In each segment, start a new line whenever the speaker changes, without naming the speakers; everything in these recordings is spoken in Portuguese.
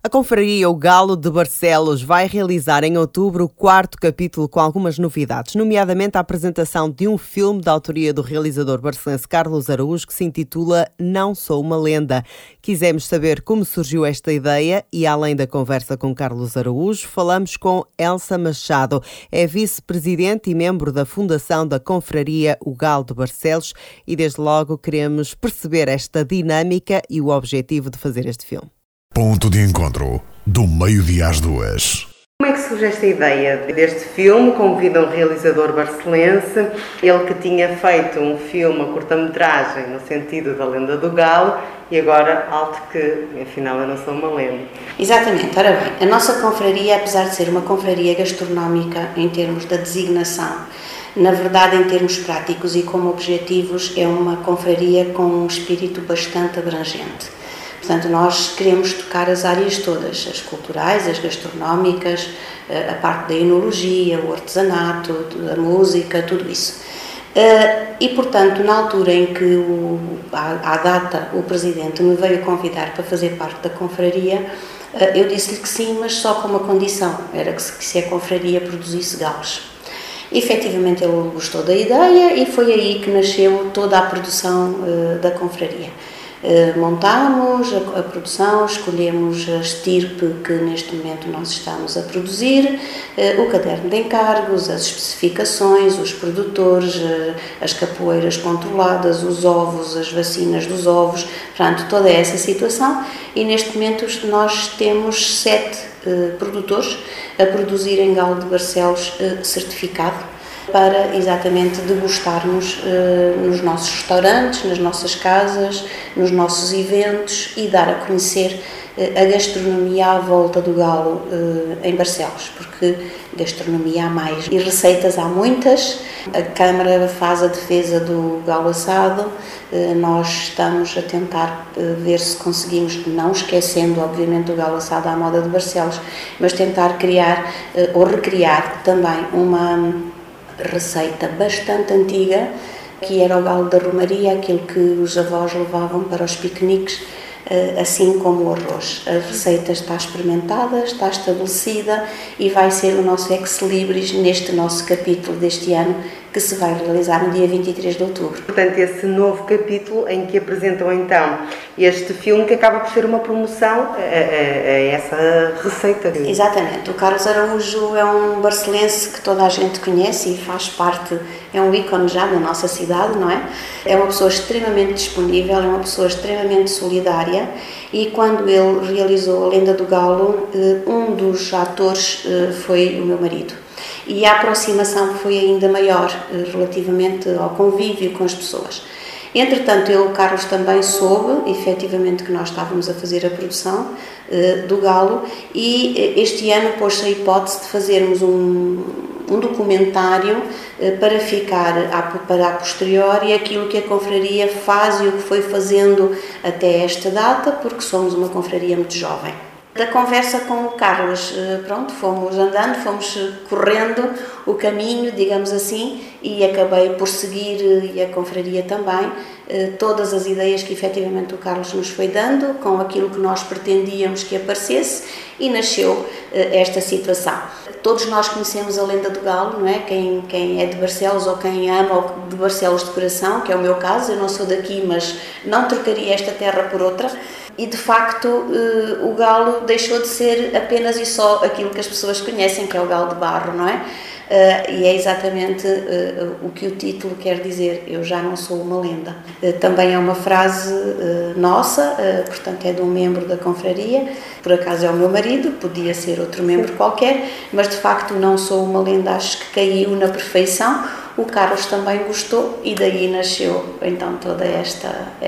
A confraria O Galo de Barcelos vai realizar em outubro o 4º capítulo com algumas novidades, nomeadamente a apresentação de um filme da autoria do realizador barcelense Carlos Araújo que se intitula Não Sou Uma Lenda. Quisemos saber como surgiu esta ideia e, além da conversa com Carlos Araújo, falamos com Elsa Machado. É vice-presidente e membro da Fundação da Confraria O Galo de Barcelos e, desde logo, queremos perceber esta dinâmica e o objetivo de fazer este filme.
Ponto de encontro, do meio-dia às 2.
Como é que surge esta ideia deste filme? Convida um realizador barcelense, ele que tinha feito um filme, uma curta-metragem, no sentido da lenda do galo, e agora, alto que, afinal, eu não sou uma lenda.
Exatamente. Ora bem, a nossa confraria, apesar de ser uma confraria gastronómica em termos da designação, na verdade, em termos práticos e como objetivos, é uma confraria com um espírito bastante abrangente. Portanto, nós queremos tocar as áreas todas, as culturais, as gastronómicas, a parte da enologia, o artesanato, a música, tudo isso. E, portanto, na altura em que, à data, o Presidente me veio convidar para fazer parte da confraria, eu disse-lhe que sim, mas só com uma condição, era que se a confraria produzisse galos. Efetivamente, ele gostou da ideia e foi aí que nasceu toda a produção da confraria. Montámos a produção, escolhemos a estirpe que neste momento nós estamos a produzir, o caderno de encargos, as especificações, os produtores, as capoeiras controladas, os ovos, as vacinas dos ovos, portanto, toda essa situação. E neste momento nós temos 7 produtores a produzirem galo de Barcelos certificado, para exatamente degustarmos nos nossos restaurantes, nas nossas casas, nos nossos eventos e dar a conhecer a gastronomia à volta do galo em Barcelos, porque gastronomia há mais e receitas há muitas. A Câmara faz a defesa do galo assado, nós estamos a tentar ver se conseguimos, não esquecendo obviamente o galo assado à moda de Barcelos, mas tentar criar ou recriar também uma receita bastante antiga, que era o galo da romaria, aquilo que os avós levavam para os piqueniques, assim como o arroz. A receita está experimentada, está estabelecida e vai ser o nosso ex-libris neste nosso capítulo deste ano, que se vai realizar no dia 23 de outubro.
Portanto, esse novo capítulo em que apresentam então este filme que acaba por ser uma promoção a essa receita.
Exatamente. O Carlos Araújo é um barcelense que toda a gente conhece e faz parte, é um ícone já da nossa cidade, não é? É uma pessoa extremamente disponível, é uma pessoa extremamente solidária e quando ele realizou a Lenda do Galo, um dos atores foi o meu marido. E a aproximação foi ainda maior relativamente ao convívio com as pessoas. Entretanto, o Carlos também soube, efetivamente, que nós estávamos a fazer a produção do galo e este ano pôs-se a hipótese de fazermos um documentário para ficar para a posteriori aquilo que a confraria faz e o que foi fazendo até esta data, porque somos uma confraria muito jovem. Da conversa com o Carlos, pronto, fomos andando, fomos correndo o caminho, digamos assim, e acabei por seguir, e a confraria também, todas as ideias que efetivamente o Carlos nos foi dando, com aquilo que nós pretendíamos que aparecesse, e nasceu esta situação. Todos nós conhecemos a Lenda do Galo, não é? Quem é de Barcelos ou quem ama de Barcelos de coração, que é o meu caso, eu não sou daqui, mas não trocaria esta terra por outra. E de facto o galo deixou de ser apenas e só aquilo que as pessoas conhecem, que é o galo de barro, não é? E é exatamente o que o título quer dizer, eu já não sou uma lenda. Também é uma frase nossa, portanto é de um membro da confraria, por acaso é o meu marido, podia ser outro membro qualquer, mas de facto não sou uma lenda, acho que caiu na perfeição. O Carlos também gostou e daí nasceu então toda esta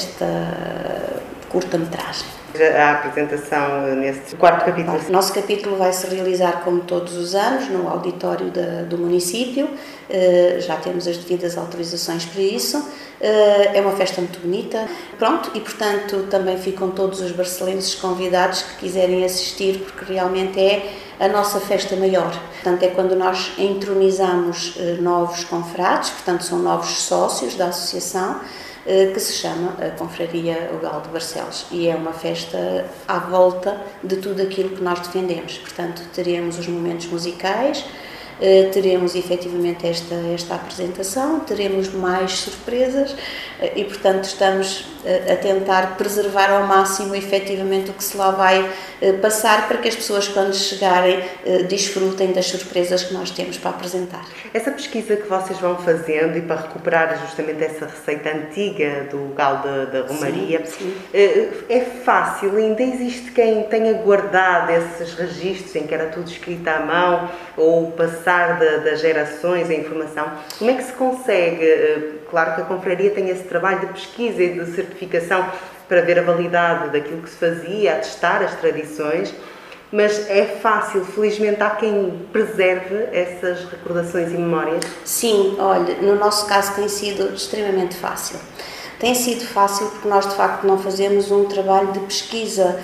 curta-metragem.
A apresentação nesse 4º capítulo.
O nosso capítulo vai se realizar como todos os anos no auditório do município, já temos as devidas autorizações para isso, é uma festa muito bonita, pronto, e portanto também ficam todos os barcelenses convidados que quiserem assistir, porque realmente é a nossa festa maior. Portanto, é quando nós entronizamos novos confrades, portanto, são novos sócios da associação, que se chama a Confraria O Galo de Barcelos, e é uma festa à volta de tudo aquilo que nós defendemos. Portanto, teremos os momentos musicais, teremos efetivamente esta apresentação, teremos mais surpresas e, portanto, estamos a tentar preservar ao máximo efetivamente o que se lá vai passar, para que as pessoas, quando chegarem, desfrutem das surpresas que nós temos para apresentar.
Essa pesquisa que vocês vão fazendo e para recuperar justamente essa receita antiga do galo da Romaria,
sim.
É fácil? Ainda existe quem tenha guardado esses registros em que era tudo escrito à mão, ou passar das gerações a informação? Como é que se consegue? Claro que a confraria tem esse trabalho de pesquisa e de certificação para ver a validade daquilo que se fazia, atestar as tradições, mas é fácil, felizmente há quem preserve essas recordações e memórias?
Sim, olha, no nosso caso tem sido extremamente fácil. Tem sido fácil porque nós, de facto, não fazemos um trabalho de pesquisa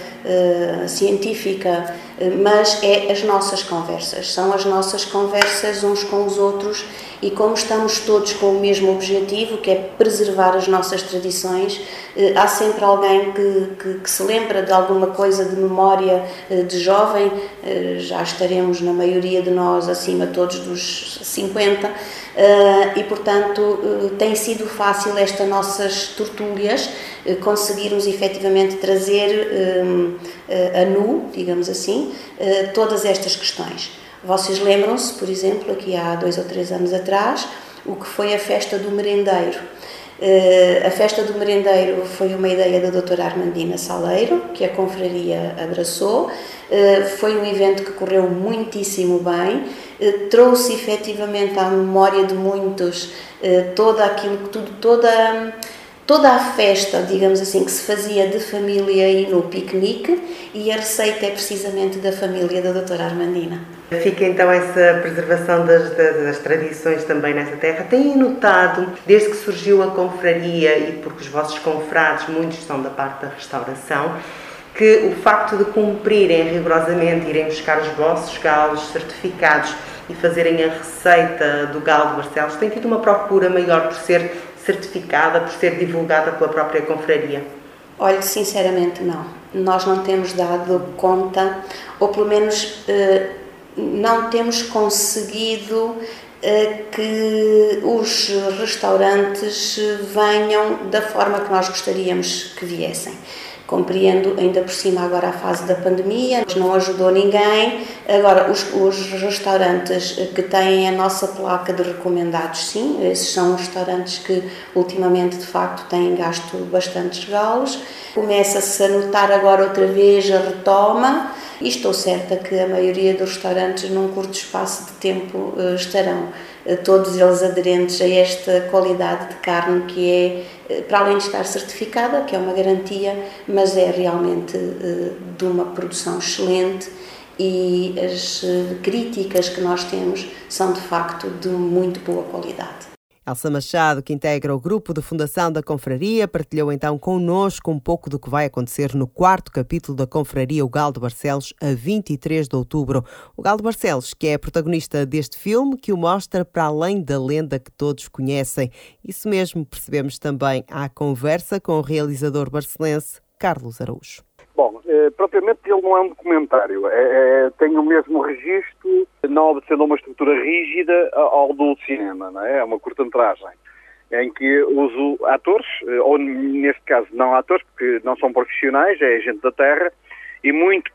científica, mas é as nossas conversas. São as nossas conversas uns com os outros, e como estamos todos com o mesmo objetivo, que é preservar as nossas tradições, há sempre alguém que se lembra de alguma coisa de memória de jovem. Já estaremos, na maioria de nós, acima todos dos 50, e, portanto, tem sido fácil estas nossas tertúlias conseguirmos efetivamente trazer a nu, digamos assim, todas estas questões. Vocês lembram-se, por exemplo, aqui há 2 ou 3 anos atrás, o que foi a festa do merendeiro. A festa do merendeiro foi uma ideia da doutora Armandina Saleiro, que a confraria abraçou. Foi um evento que correu muitíssimo bem, trouxe efetivamente à memória de muitos toda a festa, digamos assim, que se fazia de família e no piquenique, e a receita é precisamente da família da doutora Armandina.
Fica então essa preservação das tradições também nessa terra. Têm notado, desde que surgiu a confraria, e porque os vossos confrades, muitos são da parte da restauração, que o facto de cumprirem rigorosamente, irem buscar os vossos galos certificados e fazerem a receita do galo de Barcelos, tem tido uma procura maior por ser certificada, por ser divulgada pela própria confraria?
Olha, sinceramente não. Nós não temos dado conta, ou pelo menos não temos conseguido que os restaurantes venham da forma que nós gostaríamos que viessem. Compreendo, ainda por cima, agora a fase da pandemia, não ajudou ninguém. Agora, os restaurantes que têm a nossa placa de recomendados, sim, esses são restaurantes que ultimamente, de facto, têm gasto bastantes galos. Começa-se a notar agora outra vez a retoma, e estou certa que a maioria dos restaurantes, num curto espaço de tempo, estarão todos eles aderentes a esta qualidade de carne que é, para além de estar certificada, que é uma garantia, mas é realmente de uma produção excelente, e as críticas que nós temos são de facto de muito boa qualidade.
Elsa Machado, que integra o grupo de fundação da Confraria, partilhou então connosco um pouco do que vai acontecer no 4º capítulo da Confraria O Galo de Barcelos, a 23 de outubro. O Galo de Barcelos, que é protagonista deste filme, que o mostra para além da lenda que todos conhecem. Isso mesmo percebemos também à conversa com o realizador barcelense Carlos Araújo.
Bom, propriamente ele não é um documentário, tem o mesmo registro, não obedecendo a uma estrutura rígida ao do cinema, não é? É uma curta-metragem, em que uso atores, ou neste caso não atores, porque não são profissionais, é gente da terra, e muito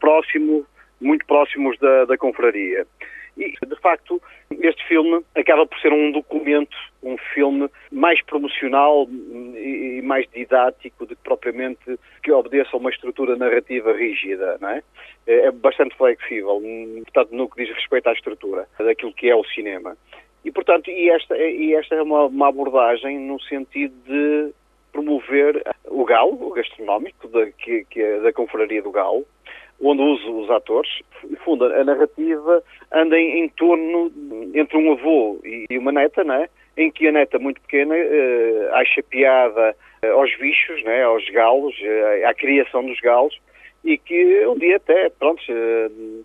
próximos da confraria. E, de facto, este filme acaba por ser um documento, um filme mais promocional e mais didático do que propriamente que obedeça a uma estrutura narrativa rígida, não é? É bastante flexível, portanto, no que diz respeito à estrutura daquilo que é o cinema. E, portanto, esta é uma abordagem no sentido de promover o galo, o gastronómico, que é da Confraria do Galo, onde uso os atores. No fundo, a narrativa anda em torno entre um avô e uma neta, não é? Em que a neta, muito pequena, acha piada aos bichos, não é? Aos galos, à criação dos galos, e que um dia até, pronto,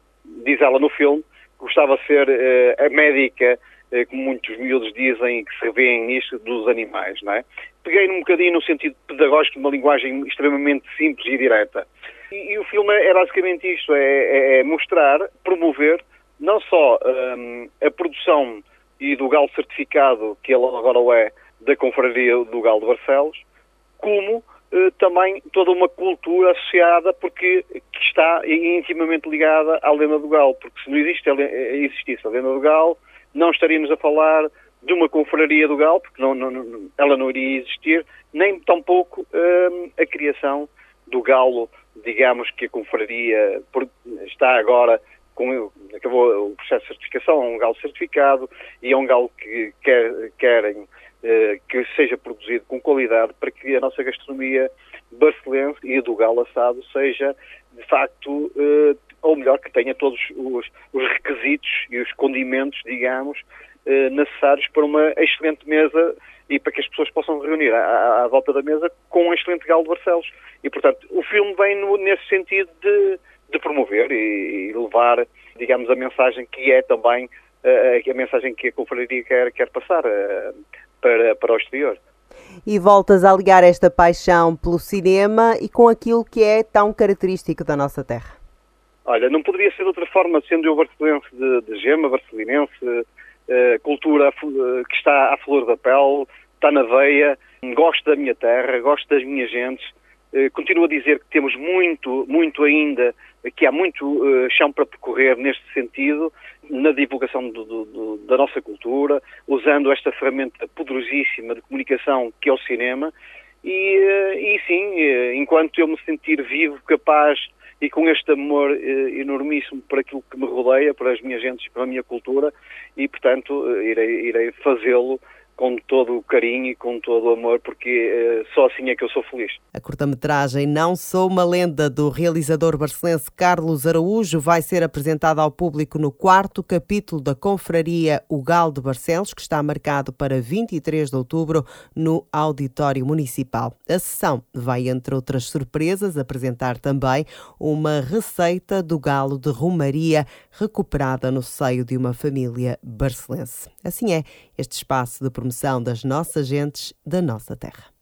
diz ela no filme, gostava de ser a médica, como muitos miúdos dizem, que se revêem nisto, dos animais, não é? Peguei um bocadinho no sentido pedagógico, de uma linguagem extremamente simples e direta. E o filme é basicamente isto, é mostrar, promover, não só a produção e do galo certificado, que ele agora é, da Confraria do Galo de Barcelos, como também toda uma cultura associada, que está intimamente ligada à lenda do galo, porque se não existisse a lenda do galo, não estaríamos a falar de uma confraria do galo, porque ela não iria existir, nem tampouco a criação do galo, digamos que a confraria está agora, acabou o processo de certificação, é um galo certificado e é um galo que querem que seja produzido com qualidade para que a nossa gastronomia barcelense e a do galo assado seja, de facto, ou melhor, que tenha todos os requisitos e os condimentos, digamos, necessários para uma excelente mesa e para que as pessoas possam reunir à volta da mesa com um excelente galo de Barcelos. E, portanto, o filme vem nesse sentido de promover e levar, digamos, a mensagem que é também a mensagem que a confraria quer passar para o exterior.
E voltas a ligar esta paixão pelo cinema e com aquilo que é tão característico da nossa terra.
Olha, não poderia ser de outra forma, sendo eu barcelense de gema, barcelinense, cultura que está à flor da pele, está na veia, gosto da minha terra, gosto das minhas gentes, continuo a dizer que temos muito ainda, que há muito chão para percorrer neste sentido, na divulgação da nossa cultura, usando esta ferramenta poderosíssima de comunicação que é o cinema, e sim, enquanto eu me sentir vivo, capaz e com este amor enormíssimo por aquilo que me rodeia, para as minhas gentes, para a minha cultura, e portanto irei fazê-lo com todo o carinho e com todo o amor, porque só assim é que eu sou feliz.
A curta-metragem Não Sou uma Lenda, do realizador barcelense Carlos Araújo, vai ser apresentada ao público no 4º capítulo da Confraria O Galo de Barcelos, que está marcado para 23 de outubro no Auditório Municipal. A sessão vai, entre outras surpresas, apresentar também uma receita do galo de Romaria, recuperada no seio de uma família barcelense. Assim é este espaço de promoção das nossas gentes, da nossa terra.